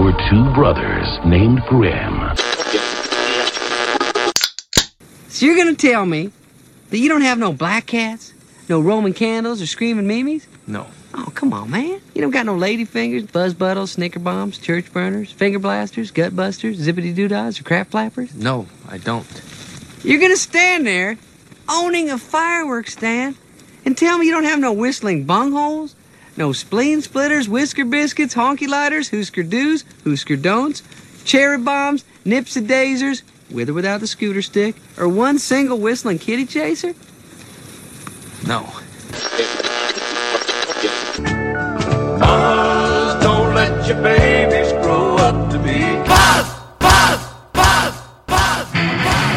were two brothers named Grimm. So you're gonna tell me that you don't have no black cats, no Roman candles, or screaming Mimis? No. Oh, come on, man. You don't got no lady fingers, buzz buttles, snicker bombs, church burners, finger blasters, gut busters, zippity doodads, or crap flappers? No, I don't. You're gonna stand there, owning a fireworks stand, and tell me you don't have no whistling bungholes, no spleen splitters, whisker biscuits, honky lighters, Husker do's, Husker don'ts, cherry bombs, nipsy daisers, with or without the scooter stick, or one single whistling kitty chaser? No. Mamas, don't let your babies grow up to be Buzz, Buzz, Buzz, Buzz, Buzz.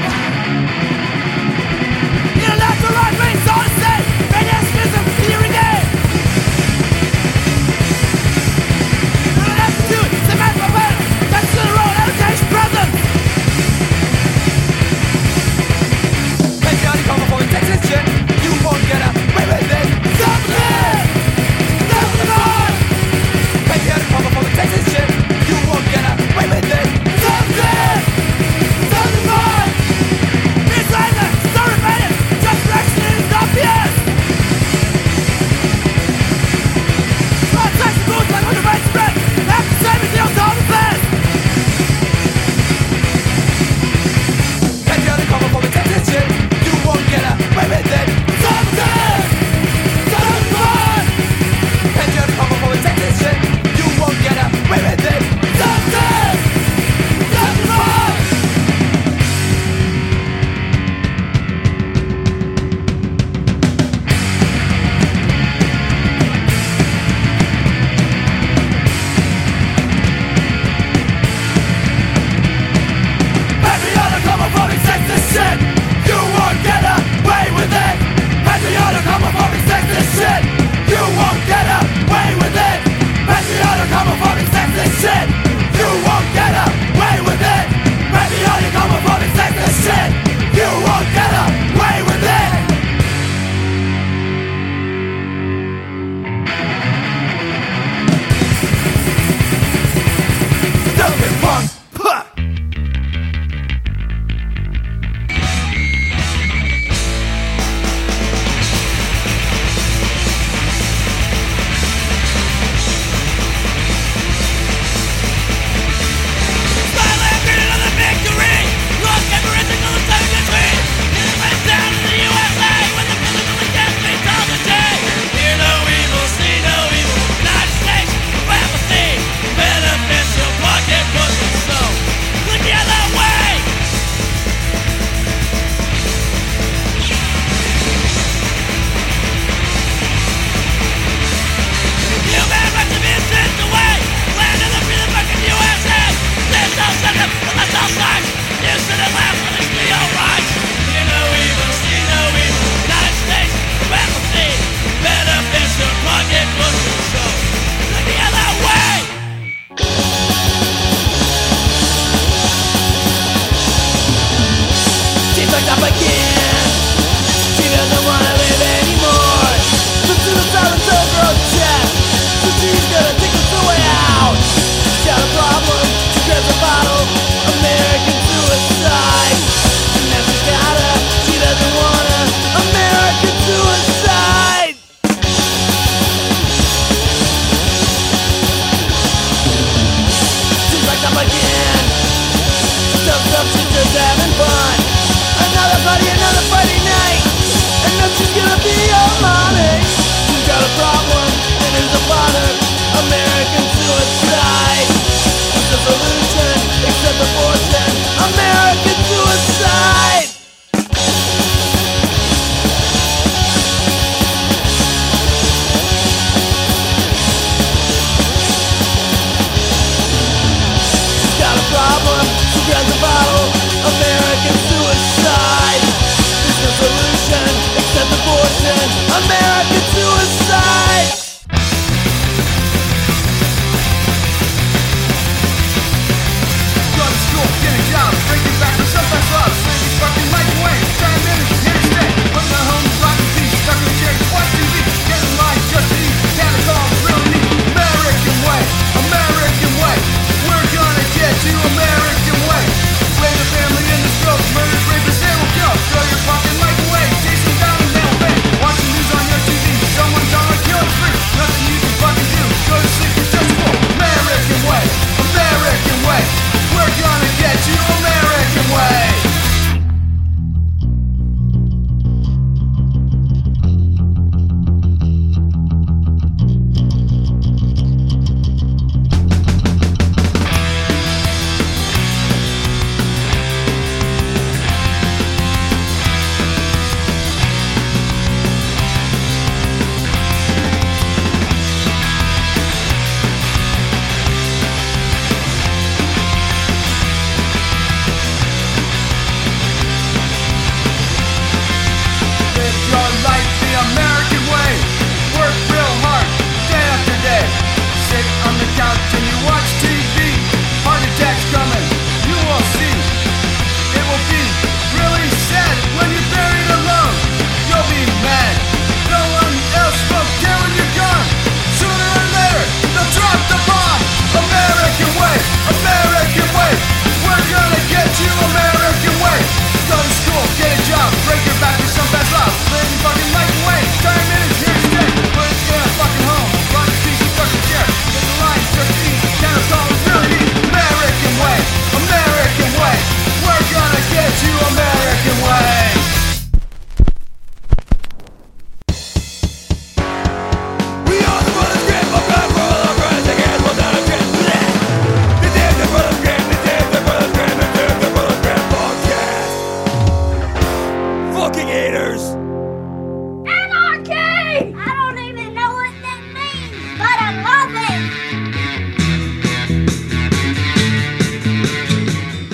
You don't have to run me, so to say, Radioactivism, here again. You don't have to do it, it's a matter of better. That's to the road, education, brother. Patriotic homophobic Texas shit, you won't get away with it. Something! Patriotic homophobic Texas shit, you won't get away with it. Something! Something more! It's either so repetitive, just direction is obvious. All types of rules like under right spread, have to say with deals all the best. Patriotic homophobic Texas shit, you won't get away with it. Something! Something more! Patriotic homophobic Texas shit, you won't get away with it. Something! Something more! Patriotic homophobic Texas shit, you won't get away with it. Patriotic homophobic Texas shit, you won't get away with it. Patriotic homophobic Texas shit, you won't get away with it. Patriotic homophobic Texas shit, you won't get away with it. Stupid punk! Puh!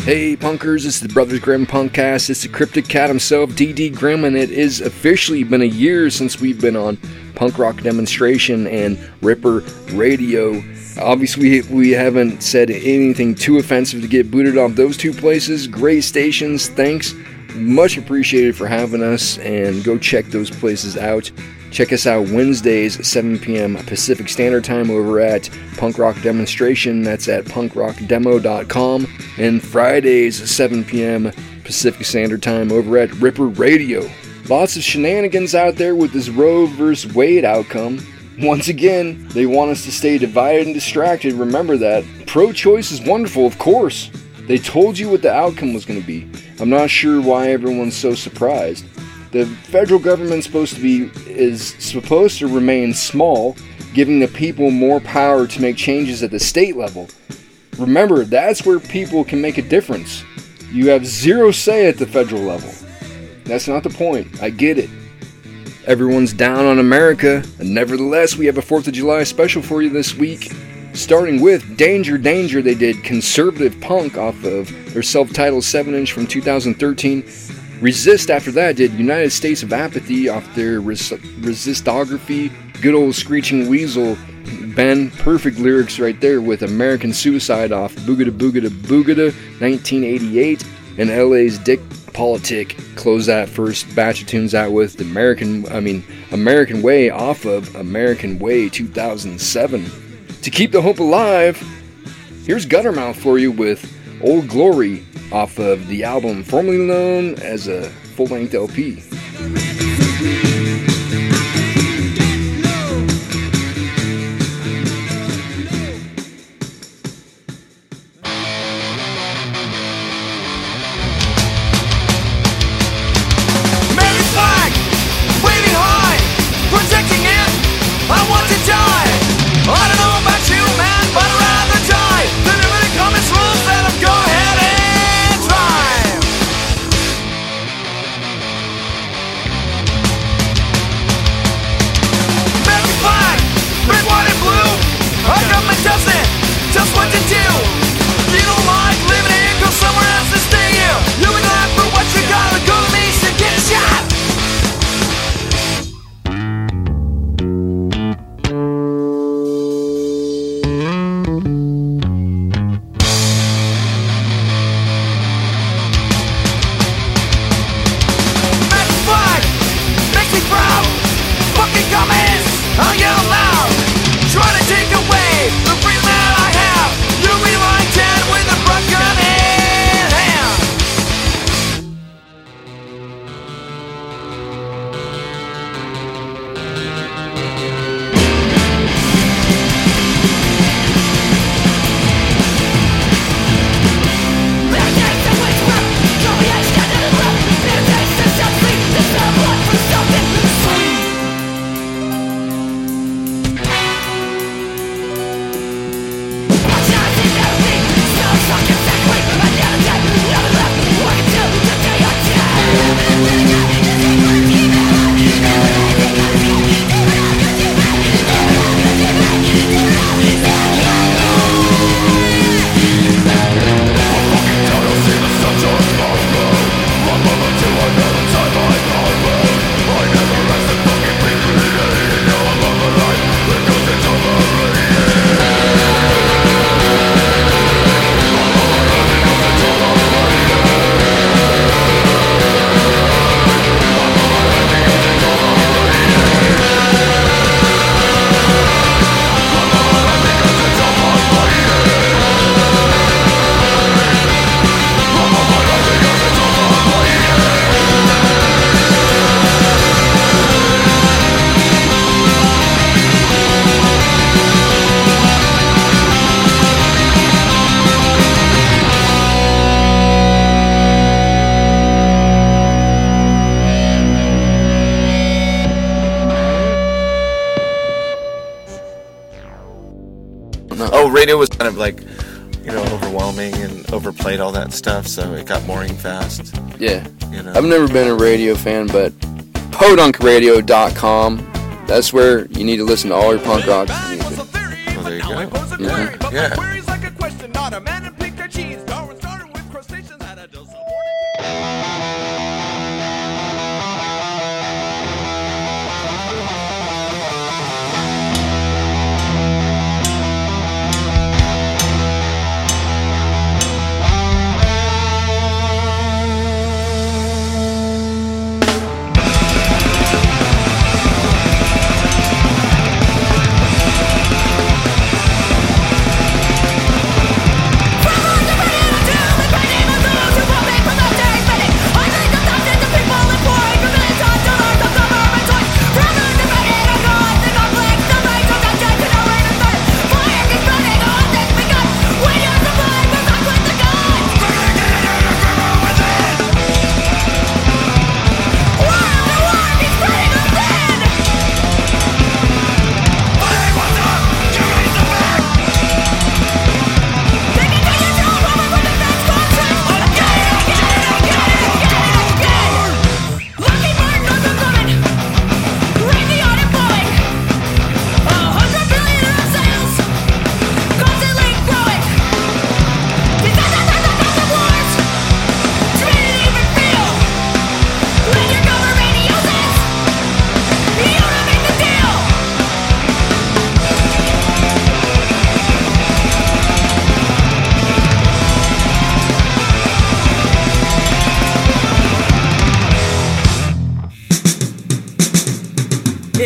Hey punkers, it's the Brothers Grimm Punkcast. It's the Cryptic Cat himself, D.D. Grimm, and it is officially been a year since we've been on Punk Rock Demonstration and Ripper Radio. Obviously, we haven't said anything too offensive to get booted off those two places. Great stations, thanks. Much appreciated for having us, and go check those places out. Check us out Wednesdays, 7 p.m. Pacific Standard Time over at Punk Rock Demonstration. That's at punkrockdemo.com. And Fridays, 7 p.m. Pacific Standard Time over at Ripper Radio. Lots of shenanigans out there with this Roe vs. Wade outcome. Once again, they want us to stay divided and distracted. Remember that. Pro-choice is wonderful, of course. They told you what the outcome was going to be. I'm not sure why everyone's so surprised. The federal government is supposed to remain small, giving the people more power to make changes at the state level. Remember, that's where people can make a difference. You have zero say at the federal level. That's not the point. I get it. Everyone's down on America, and nevertheless, we have a 4th of July special for you this week. Starting with Danger Danger, they did Conservative Punk off of their self-titled 7-inch from 2013. Resist after that did United States of Apathy off their Resistography. Good old Screeching Weasel, Ben, perfect lyrics right there with American Suicide off Boogada Boogada Boogada 1988. And LA's Dick Politic closed that first batch of tunes out with American Way off of American Way 2007. To keep the hope alive, here's Guttermouth for you with Old Glory off of the album formerly known as a full-length LP. Radio was kind of like, overwhelming and overplayed all that stuff, so it got boring fast. Yeah. I've never been a radio fan, but podunkradio.com, that's where you need to listen to all your punk rock music. Well, there you go. Mm-hmm. Yeah. Queries like a question, not a man in pink or cheese. Darwin started with crustaceans.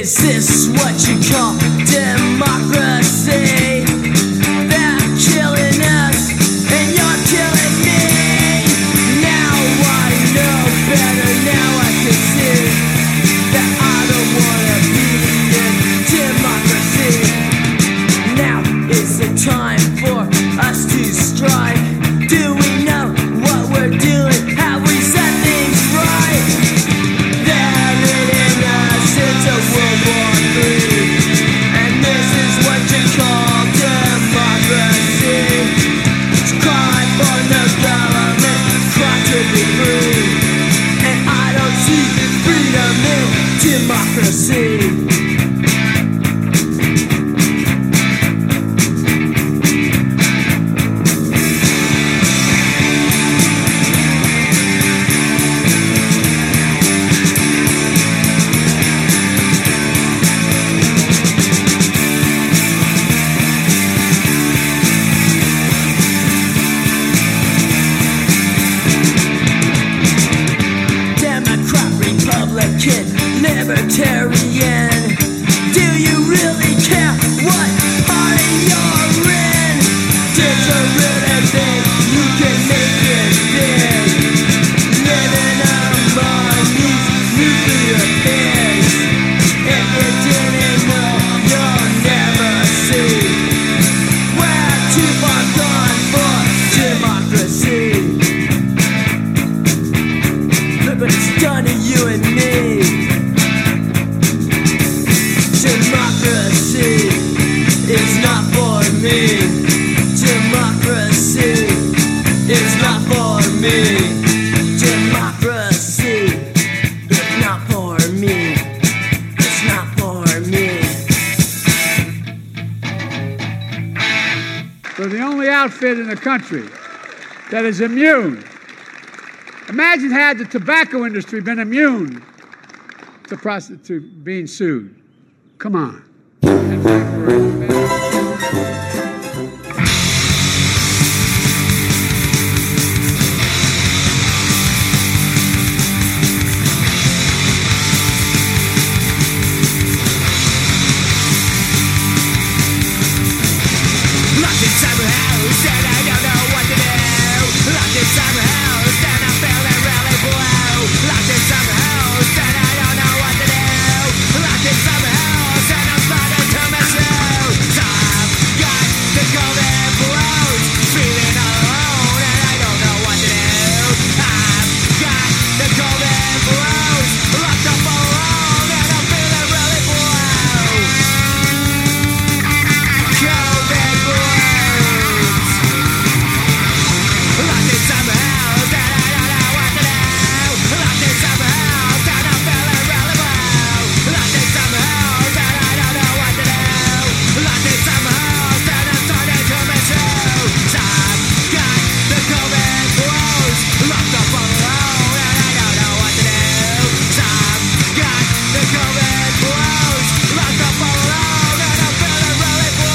Is this what you call democracy? They're killing us and you're killing me. Now I know better, now I can see that I don't wanna be in democracy. Now is the time for us to strike. Do we know what we're doing? Have we set things right? They're leading us into World War III, and this is what you call democracy. It's cry for the government, cry to be free, and I don't see freedom in democracy. Libertarian, do you really care what party you're in? Did you really think you can make it big, living among these nuclear pigs? If you didn't know, you'll never see. We're too far gone for democracy. Look what it's done to you and me. Democracy is not for me. Democracy is not for me. Democracy is not for me. It's not for me. We're the only outfit in the country that is immune. Imagine had the tobacco industry been immune to being sued. Come on. Locked inside my house and I don't know what to do. Locked inside my house and I'm feeling really blue. Locked inside my house and I don't know what to do. Locked inside my house and I'm starting to miss you. So I've got the golden blues, feeling all alone and I don't know what to do. I've got the golden blues, locked up all alone and I'm feeling really blue. Golden blues, locked inside my house and I don't know what to do. Locked inside my house and I'm feeling really blue. Locked inside my house and I don't know what to do. Locked inside my house and I'm starting to miss you. So I've got the golden blues, locked up all alone and I don't know what to do. So I've got the golden blues, locked up all alone and I'm feeling really blue.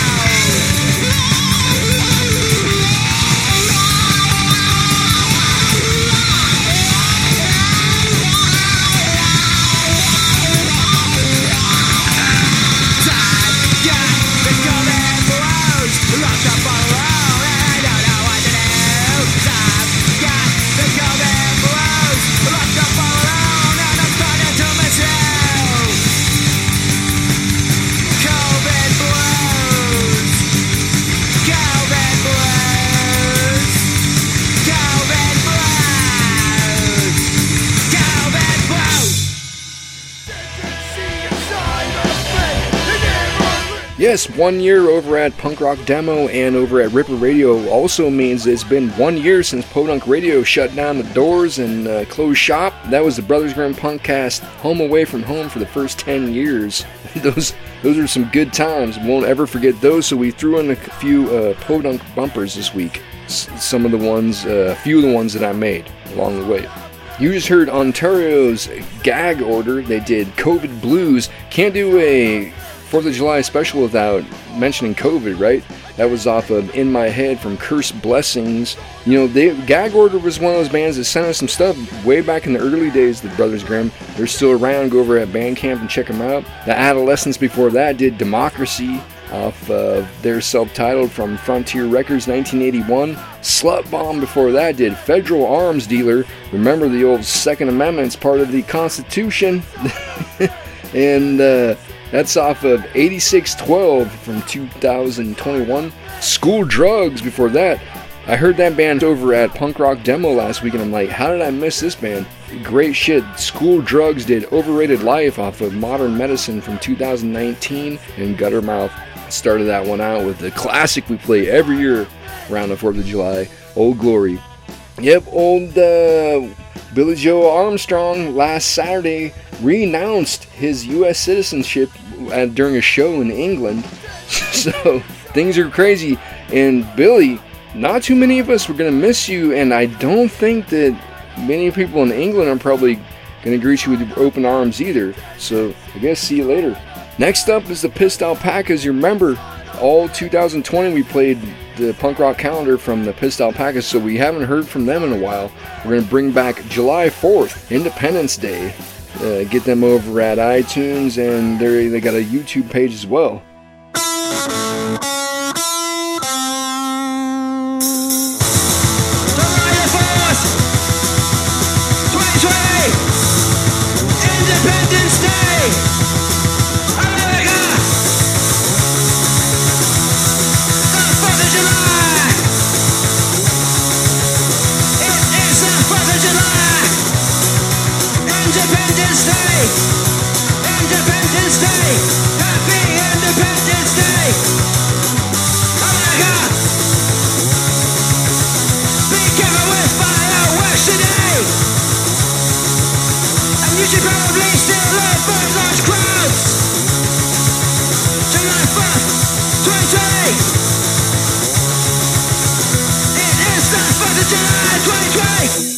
Yes, 1 year over at Punk Rock Demo and over at Ripper Radio also means it's been 1 year since Podunk Radio shut down the doors and closed shop. That was the Brothers Grimm Punkcast, home away from home for the first 10 years. Those are some good times. Won't ever forget those, so we threw in a few Podunk bumpers this week. Some of the ones, a few of the ones that I made along the way. You just heard Ontario's Gag Order. They did COVID Blues. Can't do a 4th of July special without mentioning COVID, right? That was off of In My Head from Curse Blessings. You know, Gag Order was one of those bands that sent us some stuff way back in the early days, the Brothers Grimm. They're still around. Go over at Bandcamp and check them out. The Adolescents before that did Democracy off of their self-titled from Frontier Records 1981. Slut Bomb before that did Federal Arms Dealer. Remember the old Second Amendment's part of the Constitution. And that's off of 8612 from 2021. School Drugs before that. I heard that band over at Punk Rock Demo last week and I'm like, how did I miss this band? Great shit. School Drugs did Overrated Life off of Modern Medicine from 2019, and Guttermouth started that one out with the classic we play every year around the 4th of July, Old Glory. Yep, old Billy Joe Armstrong last Saturday renounced his U.S. citizenship during a show in England. So things are crazy. And Billy, not too many of us were going to miss you, and I don't think that many people in England are probably going to greet you with open arms either. So I guess see you later. Next up is the Pissed Alpacas. You remember, all 2020 we played the punk rock calendar from the Pissed Alpacas, so we haven't heard from them in a while. We're going to bring back July 4th, Independence Day. Get them over at iTunes, and they got a YouTube page as well. Independence Day, America. The 4th of July. It is the 4th of July. Independence Day. Independence Day. Happy Independence Day, America. Be careful with fireworks today. You should probably still live for large crowds. July 4th, 2020. It is the 4th of July, 2020.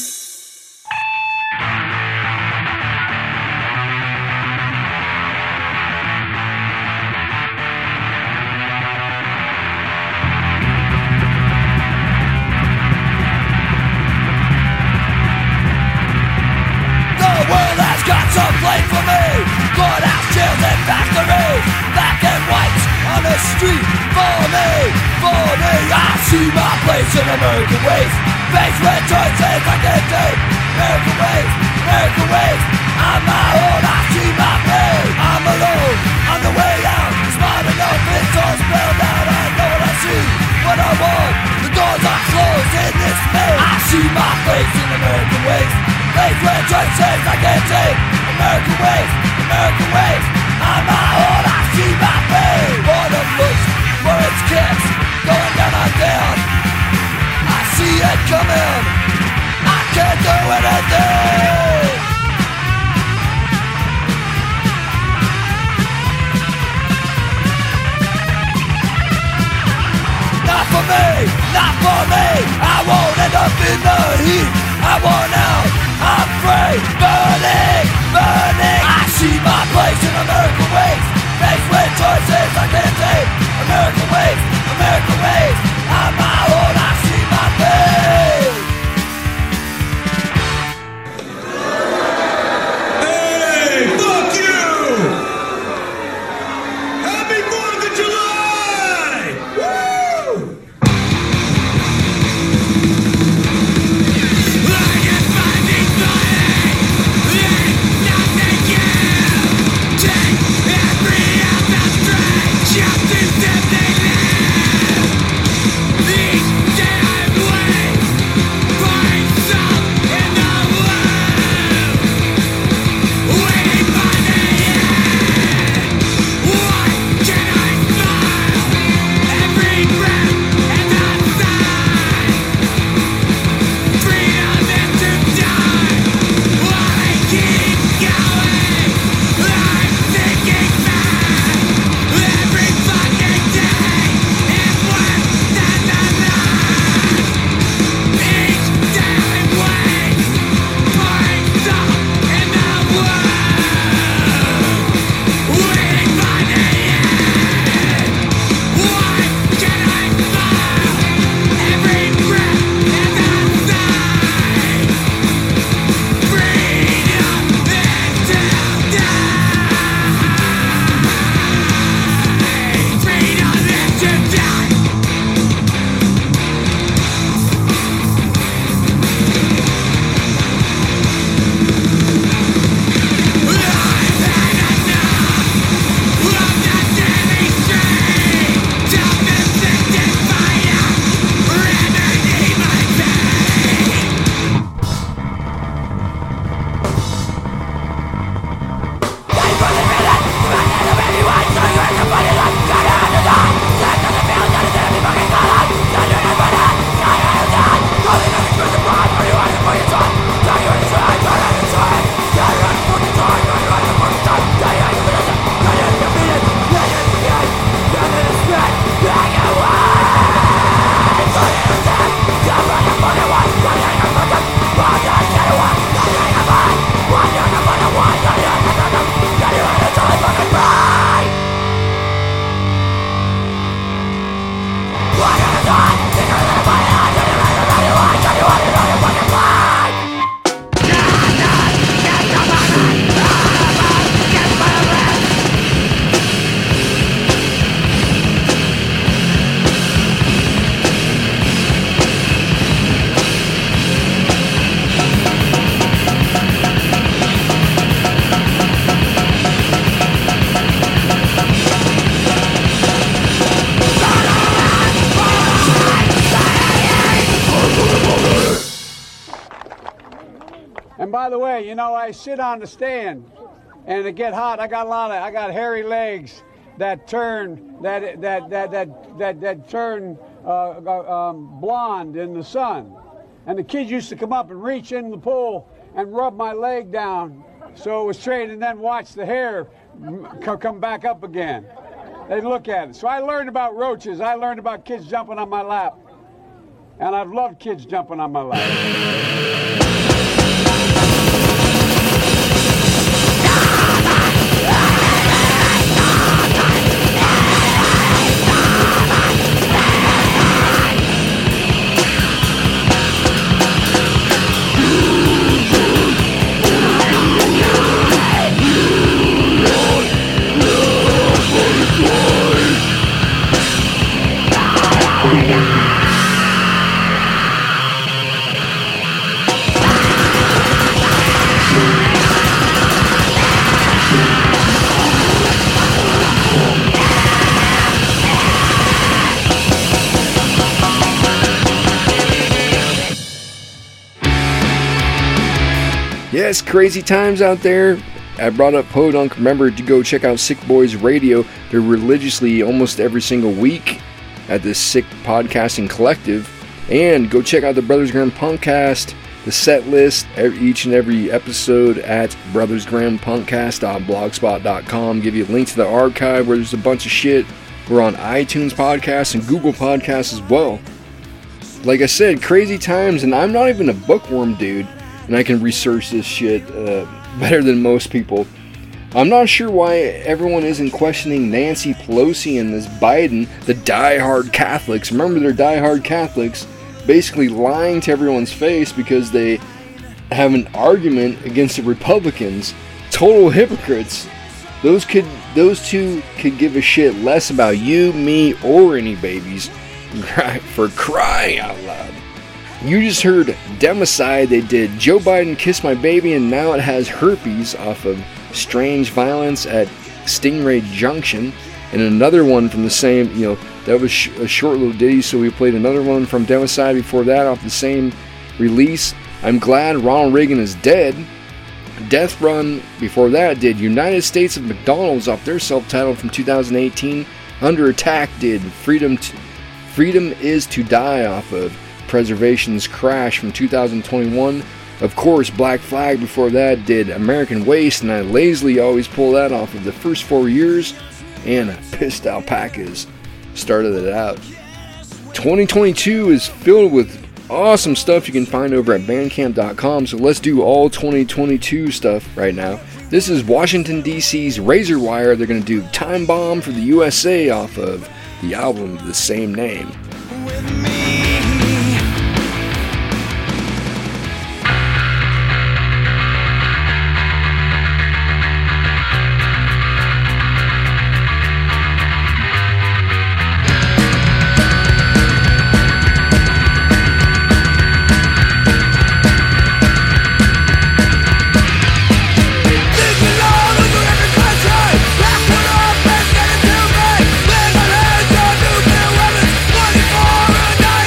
Play for me, courthouse, jails and factories, black and whites on the street for me. I see my place in American ways, face with choices I can take. American ways, I'm my own, I see my pay. I'm alone, on the way out, smart enough, it's all spelled out. I know what I see, what I want, the doors are closed in this maze. I see my place in American ways, face with choices I can take. American ways, I'm my own, I see my pain. Boredom looks for its kicks, going down on down. I see it coming, I can't do anything. Not for me, I won't end up in the heat. I want out, I'm free, burning. I see my place in American ways, faced with choices I can't take. American ways, I'm my own, I see my face. Hey, fuck you! Happy 4th of July! Woo! Justice if they live. And by the way, you know, I sit on the stand, and it get hot. I got hairy legs that turn blonde in the sun. And the kids used to come up and reach in the pool and rub my leg down so it was straight, and then watch the hair come back up again. They'd look at it. So I learned about roaches. I learned about kids jumping on my lap. And I've loved kids jumping on my lap. Yes, crazy times out there. I brought up Podunk. Remember to go check out Sick Boys Radio. They're religiously almost every single week at this Sick Podcasting Collective. And go check out the Brothers Grimm Punkcast, the set list, each and every episode at brothersgrimmpunkcast.blogspot.com. Give you a link to the archive where there's a bunch of shit. We're on iTunes Podcasts and Google Podcasts as well. Like I said, crazy times, and I'm not even a bookworm, dude. And I can research this shit better than most people. I'm not sure why everyone isn't questioning Nancy Pelosi and this Biden, the diehard Catholics. Remember, they're diehard Catholics, basically lying to everyone's face because they have an argument against the Republicans. Total hypocrites. Those two could give a shit less about you, me, or any babies. For crying out loud. You just heard Democide. They did Joe Biden Kiss My Baby, and now it has herpes off of Strange Violence at Stingray Junction. And another one from the same, that was a short little ditty, so we played another one from Democide before that off the same release. I'm Glad Ronald Reagan is Dead. Death Run before that did United States of McDonald's off their self-titled from 2018. Under Attack did Freedom Is to Die off of Preservation's Crash from 2021. Of course, Black Flag before that did American Waste, and I lazily always pull that off of the first 4 years, and Pissed Alpacas started it out. 2022 is filled with awesome stuff you can find over at bandcamp.com, so let's do all 2022 stuff right now. This is Washington, D.C.'s Razor Wire. They're going to do Time Bomb for the USA off of the album of the same name. Back when I'm getting to me, live my hands on nuclear weapons, 24 a night.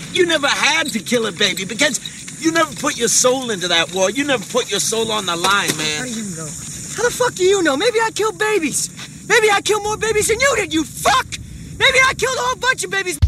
You never had to kill a baby because you never put your soul into that war. You never put your soul on the line, man. How do you know? How the fuck do you know? Maybe I killed babies. Maybe I killed more babies than you did, you fuck! Maybe I killed a whole bunch of babies.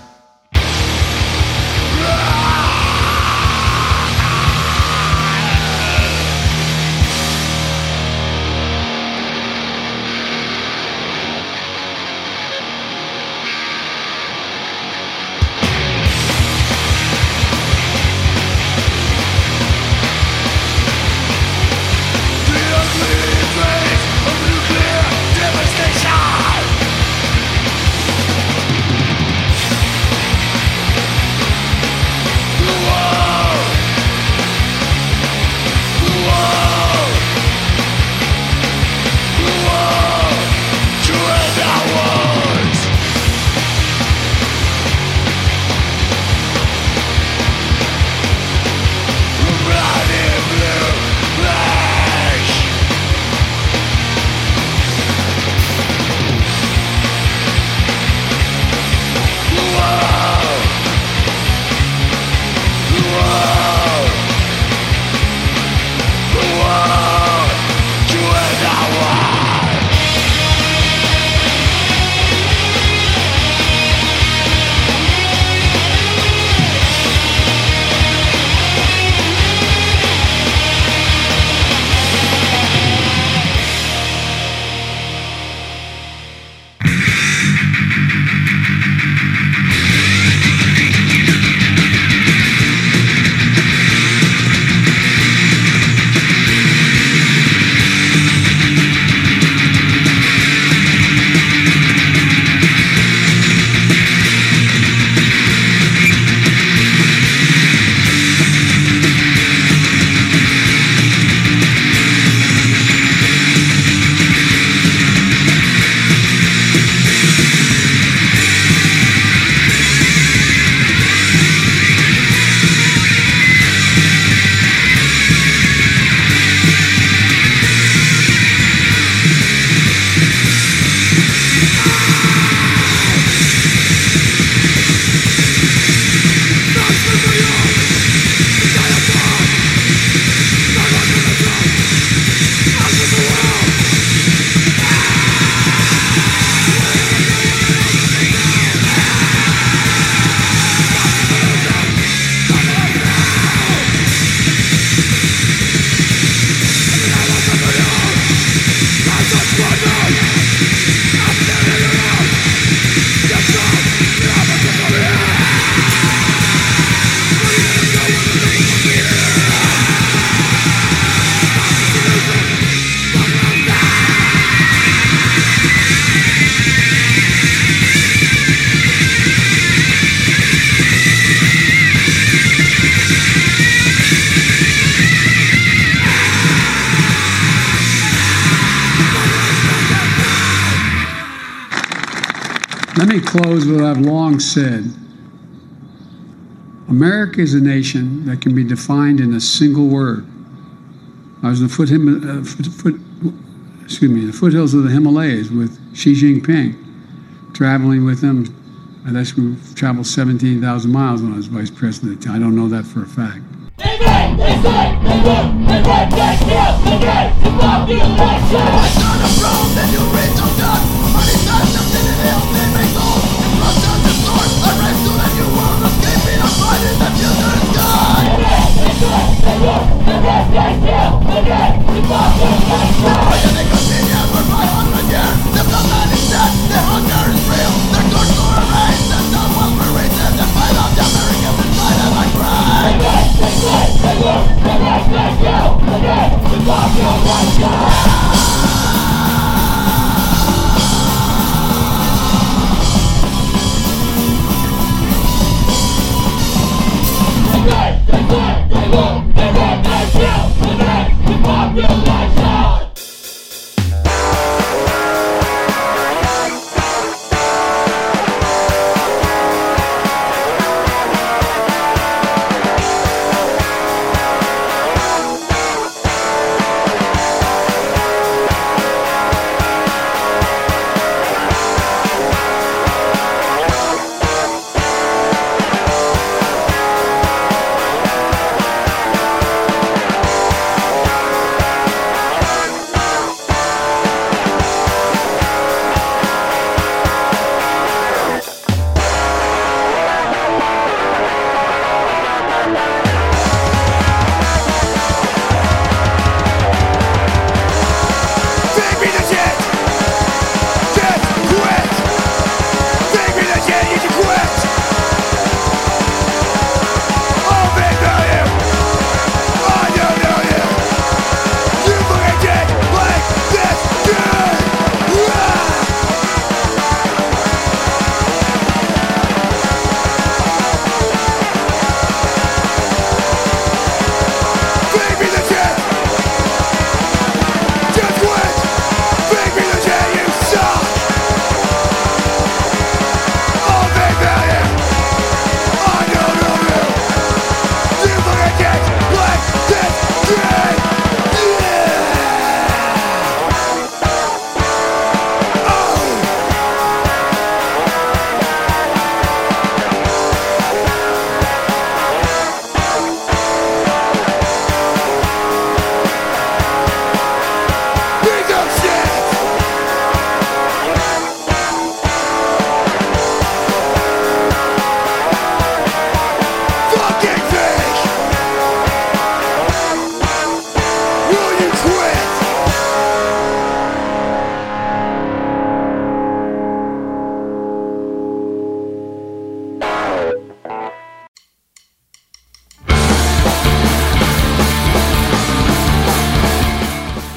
Let me close with what I've long said. America is a nation that can be defined in a single word. I was in the foothills of the Himalayas with Xi Jinping, traveling with him. I guess we traveled 17,000 miles when I was vice president. I don't know that for a fact.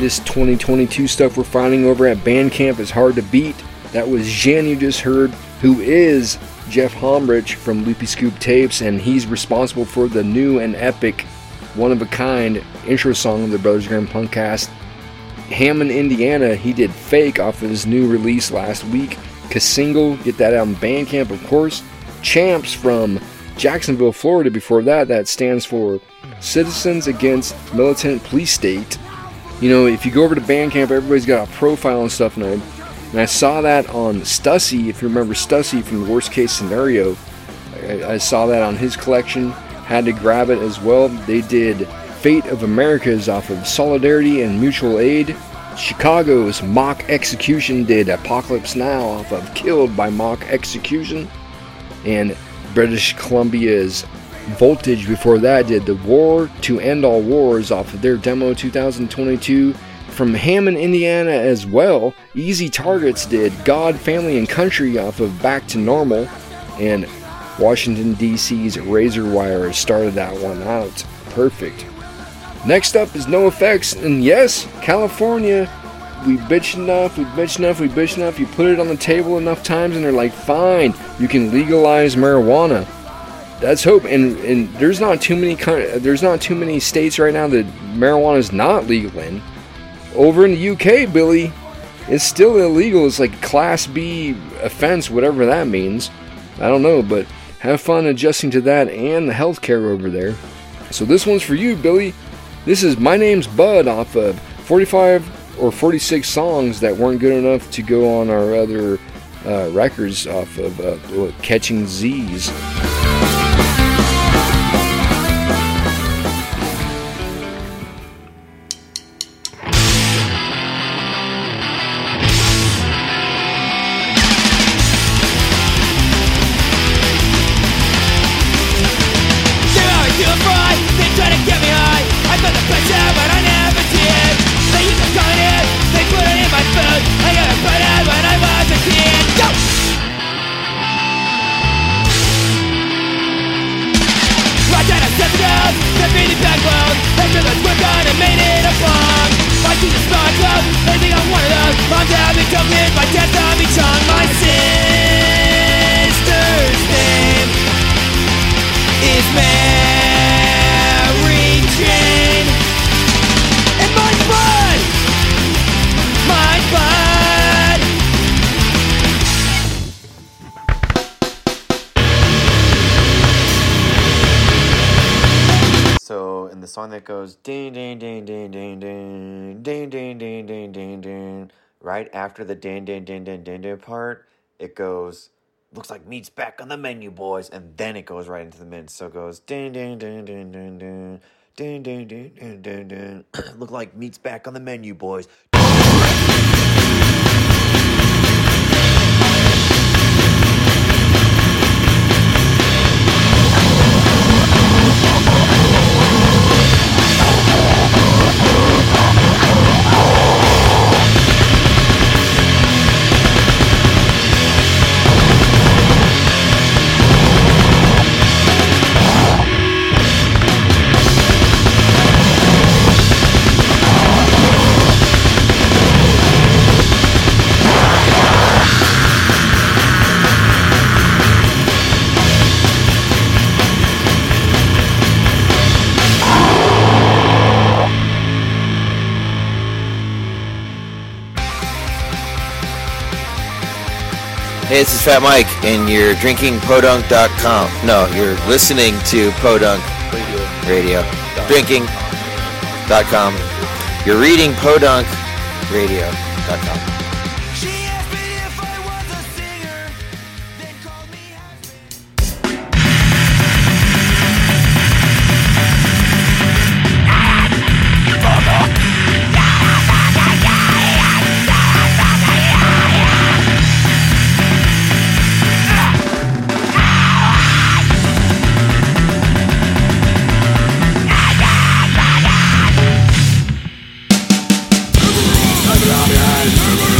This 2022 stuff we're finding over at Bandcamp is hard to beat. That was Jan you just heard, who is Jeff Homrich from Loopy Scoop Tapes, and he's responsible for the new and epic, one-of-a-kind intro song of the Brothers Grimm Punkcast. Hammond, Indiana, he did Fake off of his new release last week. Kasingle, get that out on Bandcamp, of course. Champs from Jacksonville, Florida before that. That stands for Citizens Against Militant Police State. You know, if you go over to Bandcamp, everybody's got a profile and stuff, and I saw that on Stussy, if you remember Stussy from the Worst Case Scenario. I saw that on his collection, had to grab it as well. They did Fate of Americas off of Solidarity and Mutual Aid. Chicago's Mock Execution did Apocalypse Now off of Killed by Mock Execution. And British Columbia's Voltage before that did The War to End All Wars off of their demo 2022. From Hammond, Indiana as well, Easy Targets did God, Family, and Country off of Back to Normal. And Washington, D.C.'s Razor Wire started that one out. Perfect. Next up is NoFX, and yes, California, we bitch enough. You put it on the table enough times and they're like, fine, you can legalize marijuana. That's hope. And there's not too many states right now that marijuana is not legal in. Over in the UK, Billy, it's still illegal. It's like Class B offense, whatever that means. I don't know, but have fun adjusting to that and the healthcare over there. So this one's for you, Billy. This is My Name's Bud off of 45 or 46 songs that weren't good enough to go on our other records off of Catching Z's. Song that goes ding ding ding ding ding ding ding ding ding ding ding ding. Right after the ding ding ding ding ding ding part, it goes, looks like meat's back on the menu, boys, and then it goes right into the mid. So it goes ding ding ding ding ding ding ding ding ding ding ding ding. Look like meat's back on the menu, boys. Hey, this is Fat Mike, and you're drinking podunk.com. No, you're listening to Podunk Radio. Drinking.com. You're reading podunkradio.com. Love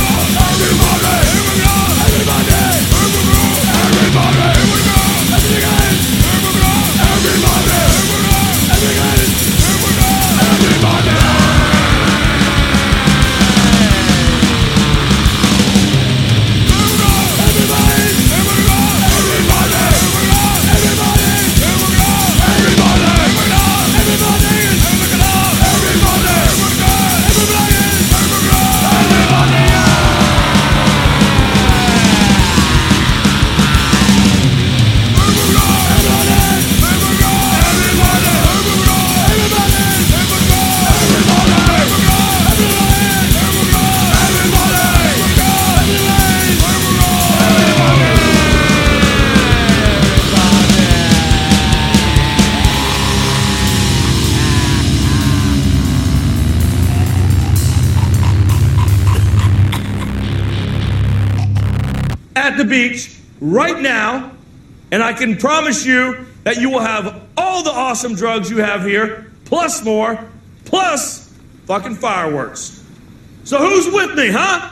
at the beach right now, and I can promise you that you will have all the awesome drugs you have here, plus more, plus fucking fireworks. So who's with me, huh?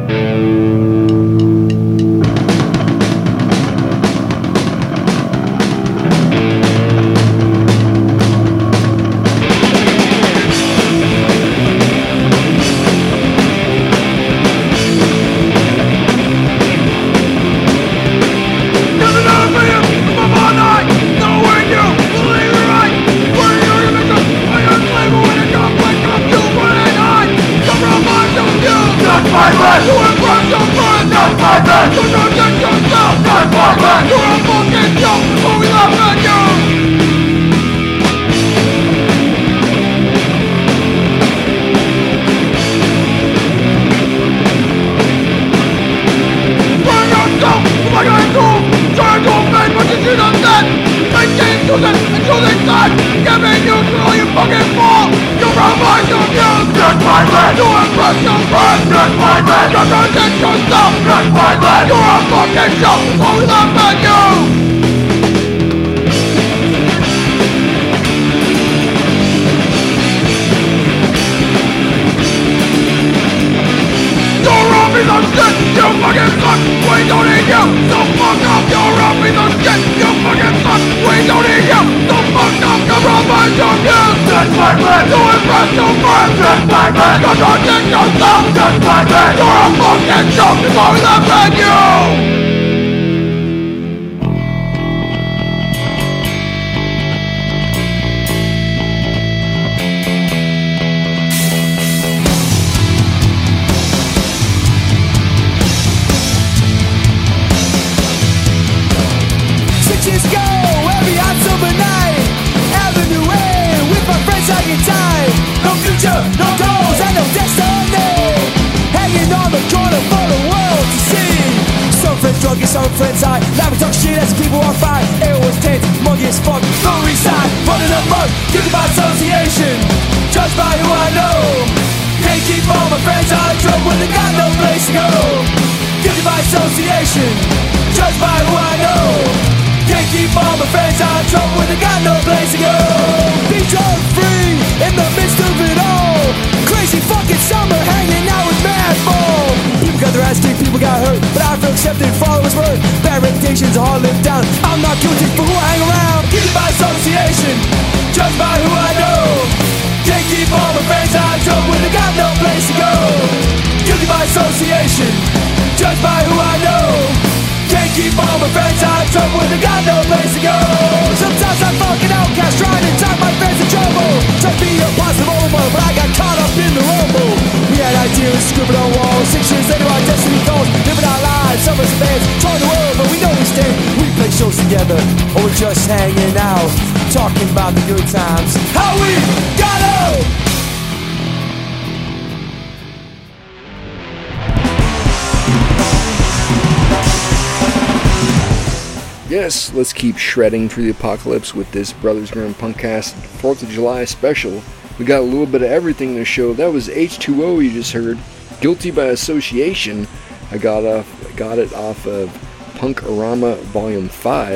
Yes, let's keep shredding through the apocalypse with this Brothers Grimm Punkcast 4th of July special. We got a little bit of everything in the show. That was H2O you just heard, Guilty by Association. I got it off of Punk-O-Rama Volume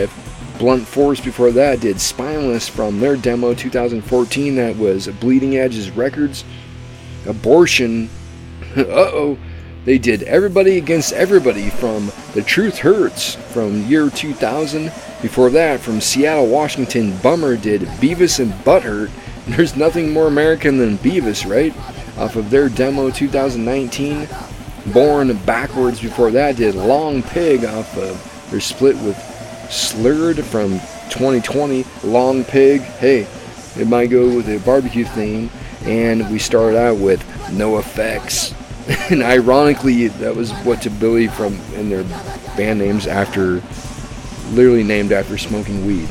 5. Blunt Force before that did Spineless from their demo 2014. That was Bleeding Edge's Records. Abortion, uh-oh. They did Everybody Against Everybody from The Truth Hurts from year 2000. Before that, from Seattle, Washington, Bummer did Beavis and Butthurt. There's nothing more American than Beavis, right? Off of their demo 2019. Born Backwards before that did Long Pig off of their split with Slurred from 2020. Long Pig, hey, it might go with a barbecue theme. And we started out with No Effects. And ironically, that was What to Billy from in their band names after, literally named after smoking weed.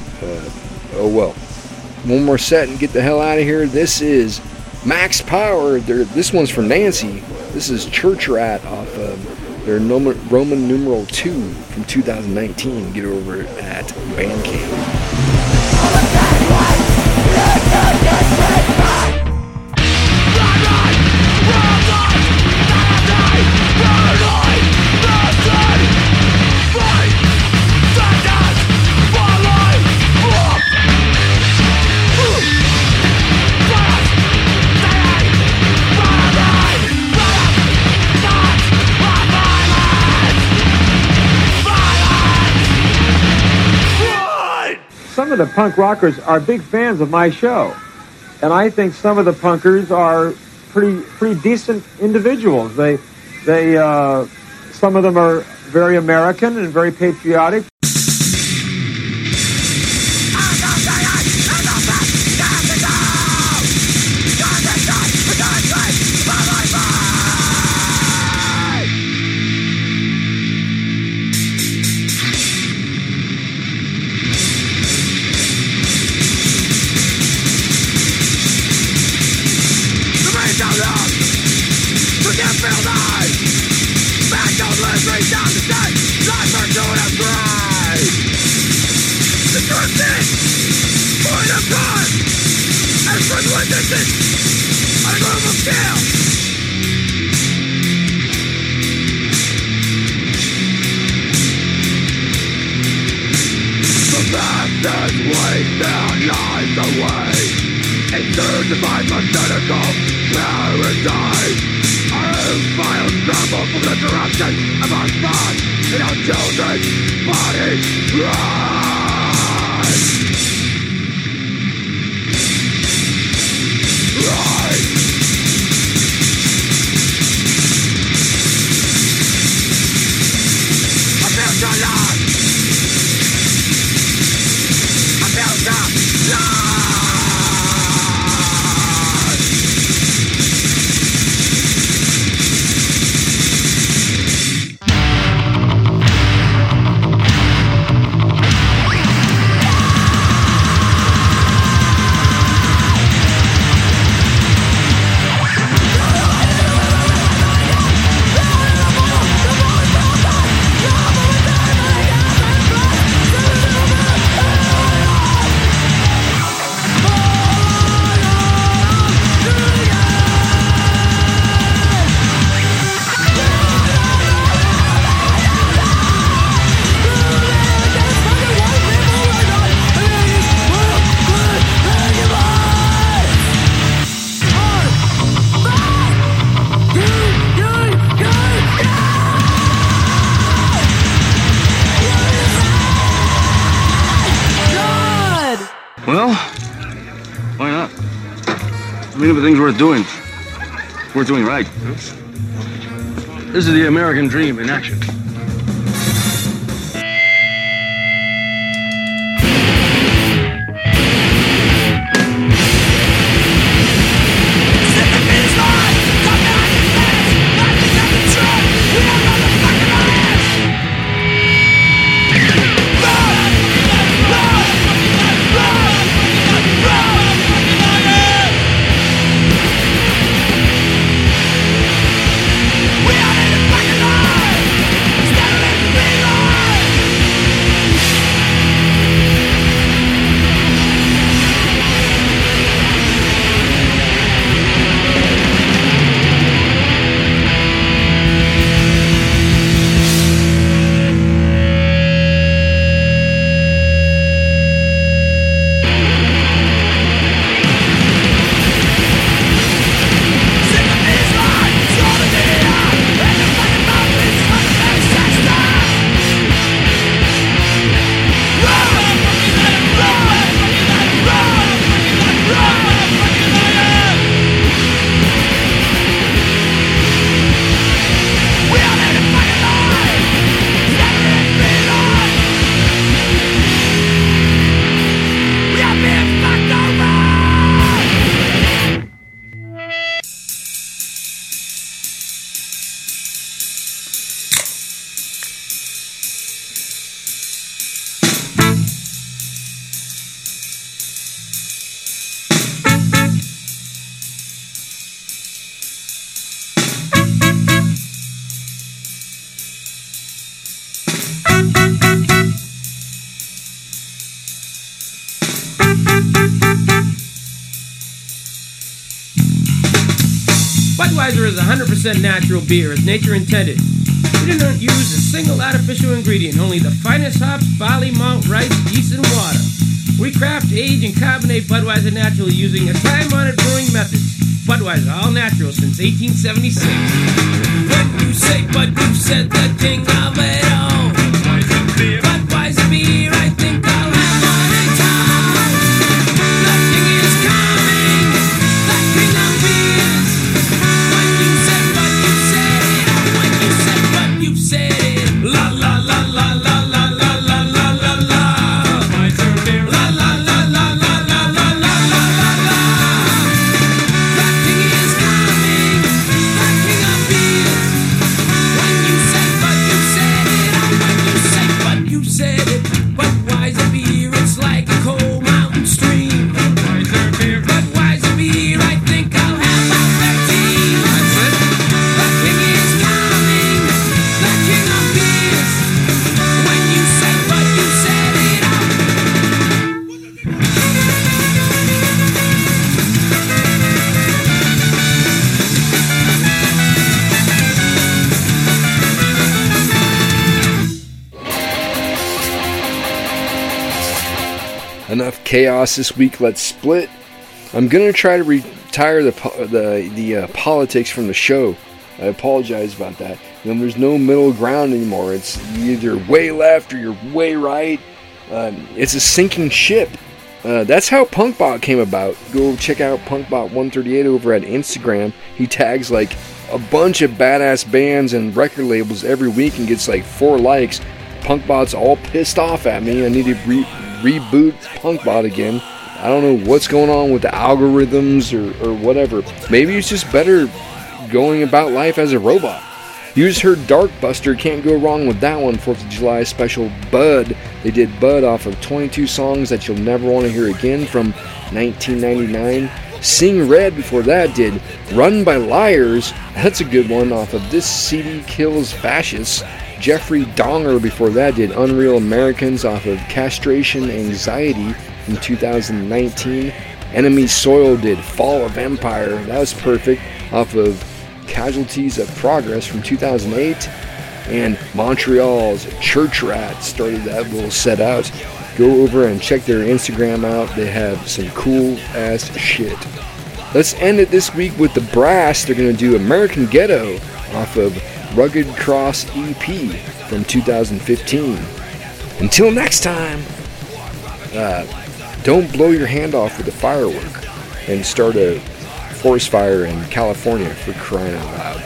Oh well. One more set and get the hell out of here. This is Max Power. This one's from Nancy. This is Church Rat off of their Roman numeral 2 from 2019. Get over it at Bandcamp. some of the punk rockers are big fans of my show. And I think some of the punkers are pretty decent individuals. Some of them are very American and very patriotic. Well, why not? I mean, everything's worth doing. Worth doing right. This is the American dream in action. Budweiser is 100% natural beer as nature intended. We didn't use a single artificial ingredient, only the finest hops, barley, malt, rice, yeast, and water. We craft, age, and carbonate Budweiser naturally using a time-honored brewing methods. Budweiser, all natural since 1876. When you say Bud, you said the king of it all. Budweiser beer, I think I'll have one in time. enough chaos this week. Let's split. I'm gonna try to retire the politics from the show. I apologize about that. There's no middle ground anymore. It's either way left or you're way right. It's a sinking ship. That's how Punkbot came about. Go check out Punkbot138 over at Instagram. He tags like a bunch of badass bands and record labels every week and gets like 4 likes. Punkbot's all pissed off at me. I need to reboot Punkbot again. I don't know what's going on with the algorithms or whatever. Maybe it's just better going about life as a robot. You just heard Darkbuster, can't go wrong with that one. 4th of July special Bud. They did Bud off of 22 songs that you'll never want to hear again from 1999. Sing Red before that did Run by Liars. That's a good one off of This CD Kills Fascists. Jeffrey Donger before that did Unreal Americans off of Castration Anxiety in 2019. Enemy Soil did Fall of Empire. That was perfect off of Casualties of Progress from 2008. And Montreal's Church Rat started that little set out. Go over and check their Instagram out. They have some cool ass shit. Let's end it this week with The Brass. They're going to do American Ghetto off of Rugged Cross EP from 2015. Until next time, don't blow your hand off with a firework and start a forest fire in California, for crying out loud.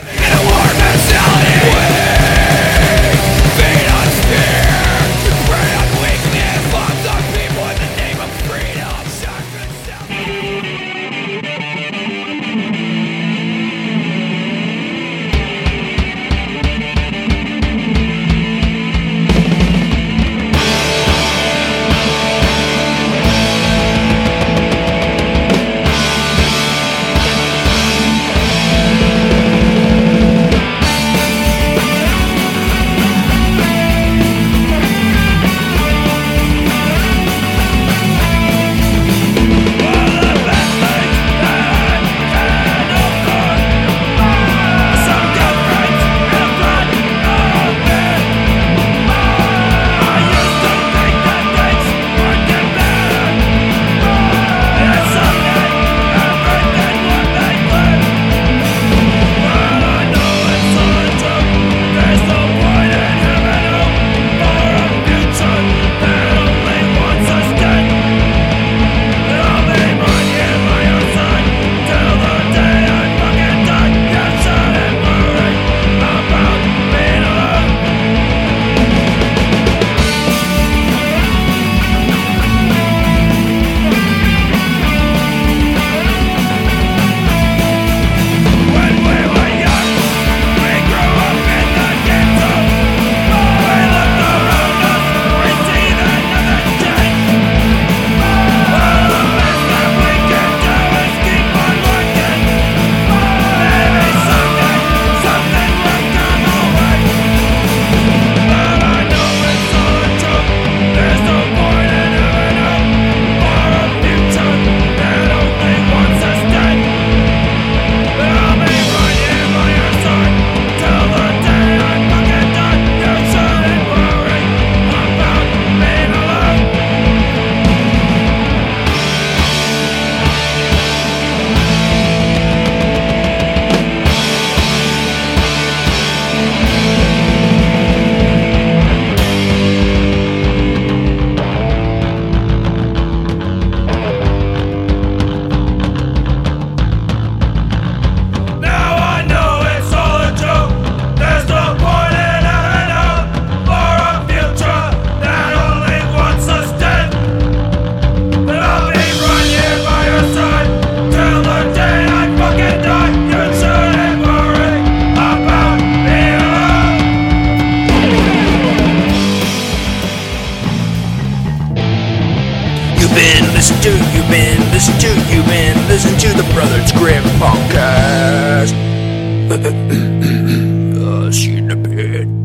You've been listening to the Brothers Grimm podcast. Shit in a bit.